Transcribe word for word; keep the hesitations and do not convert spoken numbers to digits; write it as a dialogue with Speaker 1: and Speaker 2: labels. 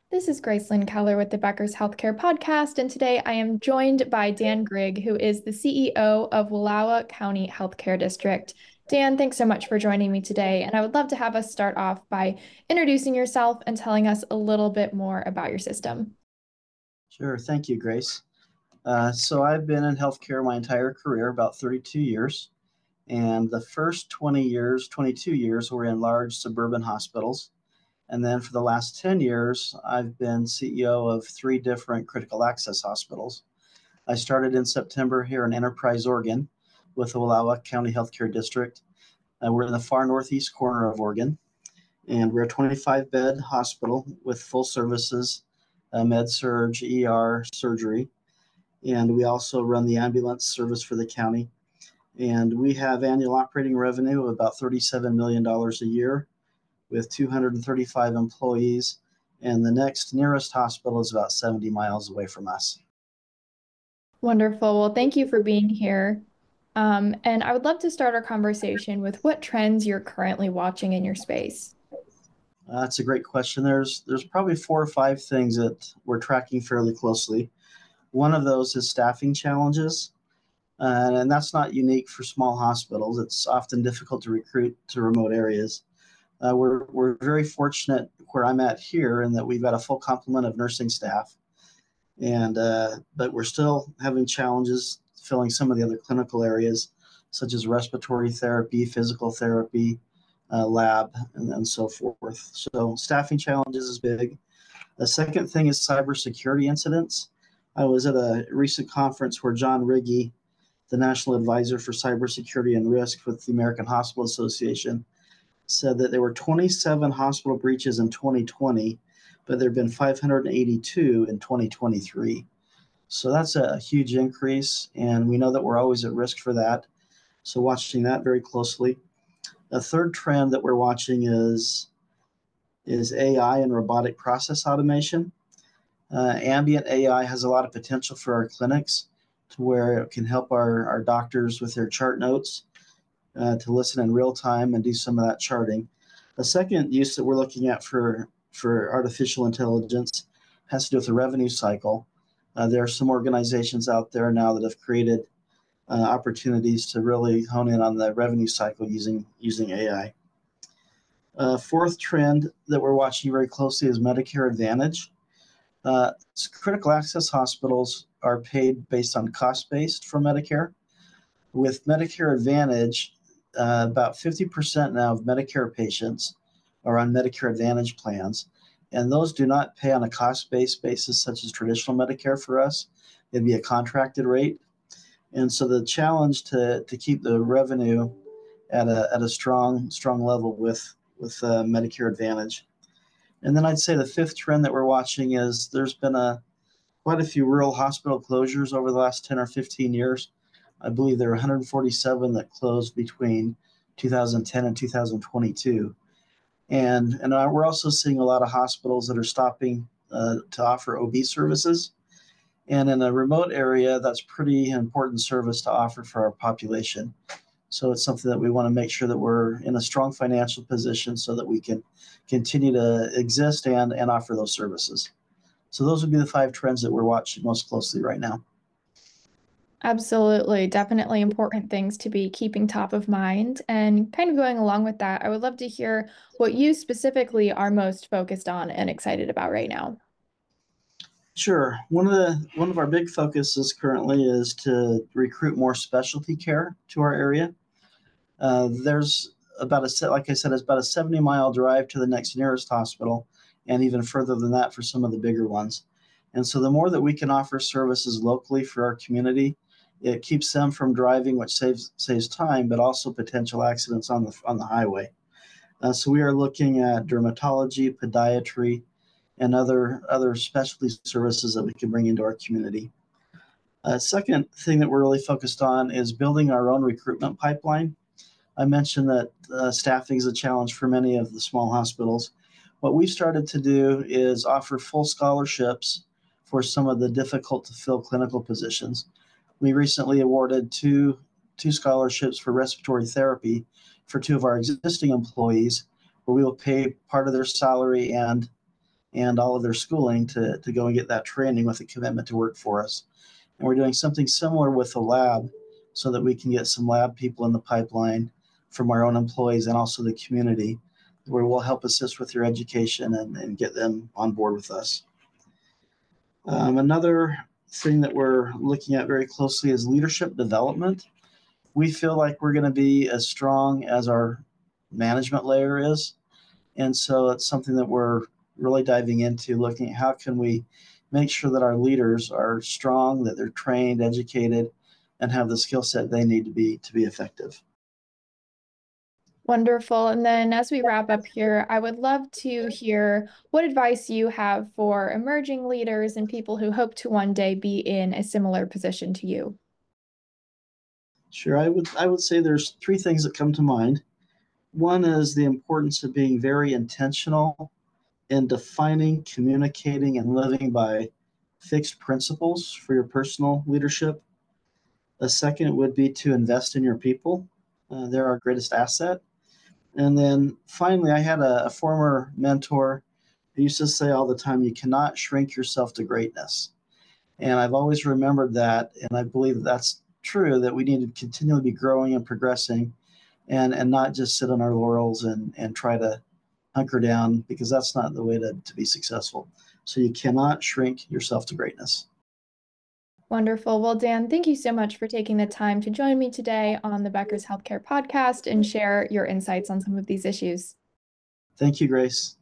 Speaker 1: This is Gracelyn Keller with the Becker's Healthcare Podcast, and today I am joined by Dan Grigg, who is the C E O of Wallowa County Healthcare District. Dan, thanks so much for joining me today, and I would love to have us start off by introducing yourself and telling us a little bit more about your system.
Speaker 2: Sure. Thank you, Grace. Uh, so I've been in healthcare my entire career, about thirty-two years. And the first twenty years, twenty-two years, were in large suburban hospitals. And then for the last ten years, I've been C E O of three different critical access hospitals. I started in September here in Enterprise, Oregon, with the Wallowa County Healthcare District. Uh, we're in the far northeast corner of Oregon, and we're a twenty-five bed hospital with full services, uh, med surg, E R, surgery. And we also run the ambulance service for the county. And we have annual operating revenue of about thirty-seven million dollars a year with two hundred thirty-five employees. And the next nearest hospital is about seventy miles away from us.
Speaker 1: Wonderful. Well, thank you for being here. Um, and I would love to start our conversation with what trends you're currently watching in your space.
Speaker 2: Uh, that's a great question. There's there's probably four or five things that we're tracking fairly closely. One of those is staffing challenges. Uh, and that's not unique for small hospitals. It's often difficult to recruit to remote areas. Uh, we're, we're very fortunate where I'm at here in that we've got a full complement of nursing staff. And uh, but we're still having challenges filling some of the other clinical areas, such as respiratory therapy, physical therapy, uh, lab, and, and so forth. So staffing challenges is big. The second thing is cybersecurity incidents. I was at a recent conference where John Riggy, the National Advisor for Cybersecurity and Risk with the American Hospital Association, said that there were twenty-seven hospital breaches in twenty twenty, but there have been five hundred eighty-two in twenty twenty-three. So that's a huge increase, and we know that we're always at risk for that. So watching that very closely. A third trend that we're watching is, is A I and robotic process automation. Uh, ambient A I has a lot of potential for our clinics to where it can help our, our doctors with their chart notes uh, to listen in real time and do some of that charting. The second use that we're looking at for, for artificial intelligence has to do with the revenue cycle. Uh, there are some organizations out there now that have created uh, opportunities to really hone in on the revenue cycle using, using A I. Uh, fourth trend that we're watching very closely is Medicare Advantage. Uh, critical access hospitals are paid based on cost-based for Medicare. With Medicare Advantage, uh, about fifty percent now of Medicare patients are on Medicare Advantage plans, and those do not pay on a cost-based basis such as traditional Medicare for us. It'd be a contracted rate. And so the challenge to, to keep the revenue at a, at a strong, strong level with, with uh, Medicare Advantage. And then I'd say the fifth trend that we're watching is there's been a quite a few rural hospital closures over the last ten or fifteen years. I believe there are one hundred forty-seven that closed between two thousand ten and two thousand twenty-two. And, and uh, we're also seeing a lot of hospitals that are stopping uh, to offer O B services. And in a remote area, that's pretty important service to offer for our population. So it's something that we want to make sure that we're in a strong financial position so that we can continue to exist and, and offer those services. So those would be the five trends that we're watching most closely right now.
Speaker 1: Absolutely, definitely important things to be keeping top of mind. And kind of going along with that, I would love to hear what you specifically are most focused on and excited about right now.
Speaker 2: Sure. One of the one of our big focuses currently is to recruit more specialty care to our area. Uh, there's about a set, like I said, it's about a seventy mile drive to the next nearest hospital, and even further than that for some of the bigger ones. And so the more that we can offer services locally for our community, it keeps them from driving, which saves saves time, but also potential accidents on the on the highway. Uh, so we are looking at dermatology, podiatry, and other other specialty services that we can bring into our community. Uh, second thing that we're really focused on is building our own recruitment pipeline. I mentioned that uh, staffing is a challenge for many of the small hospitals. What we've started to do is offer full scholarships for some of the difficult to fill clinical positions. We recently awarded two, two scholarships for respiratory therapy for two of our existing employees, where we will pay part of their salary and and all of their schooling to, to go and get that training with a commitment to work for us. And we're doing something similar with the lab so that we can get some lab people in the pipeline from our own employees and also the community, where we'll help assist with their education and, and get them on board with us. Um, another thing that we're looking at very closely is leadership development. We feel like we're going to be as strong as our management layer is. And so it's something that we're really diving into, looking at how can we make sure that our leaders are strong, that they're trained, educated, and have the skill set they need to be to be effective.
Speaker 1: Wonderful. And then as we wrap up here, I would love to hear what advice you have for emerging leaders and people who hope to one day be in a similar position to you.
Speaker 2: Sure, I would I would say there's three things that come to mind. One is the importance of being very intentional in defining, communicating, and living by fixed principles for your personal leadership. A second would be to invest in your people. Uh, they're our greatest asset. And then finally, I had a, a former mentor who used to say all the time, you cannot shrink yourself to greatness. And I've always remembered that. And I believe that that's true, that we need to continually be growing and progressing and, and not just sit on our laurels and, and try to hunker down, because that's not the way to, to be successful. So you cannot shrink yourself to greatness.
Speaker 1: Wonderful. Well, Dan, thank you so much for taking the time to join me today on the Becker's Healthcare Podcast and share your insights on some of these issues.
Speaker 2: Thank you, Grace.